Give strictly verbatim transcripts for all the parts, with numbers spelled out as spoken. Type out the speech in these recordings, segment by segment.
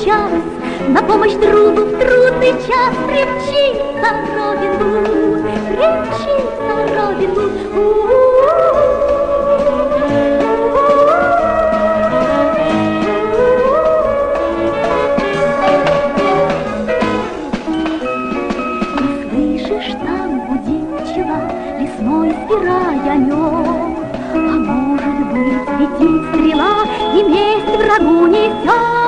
час, на помощь другу в трудный час примчится Робин Гуд, примчится Робин Гуд. Лесной сбирая мед, а может быть, летит стрела и месть врагу несет.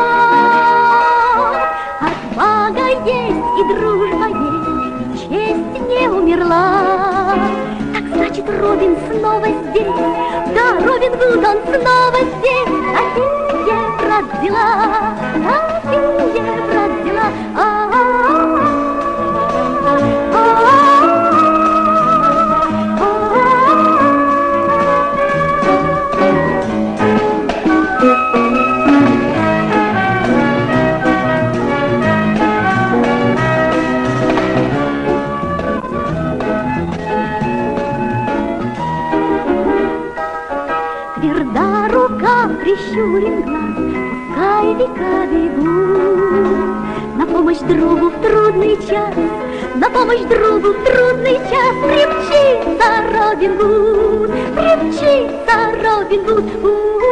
Отвага есть и дружба есть, и честь не умерла. Так значит, Робин снова здесь, да, Робин Гуд, он снова здесь. Такие, брат, дела, такие, брат, дела. Тверда рука, прищурен глаз, пускай века бегут. На помощь другу в трудный час, на помощь другу в трудный час примчится Робин Гуд, примчится Робин Гуд.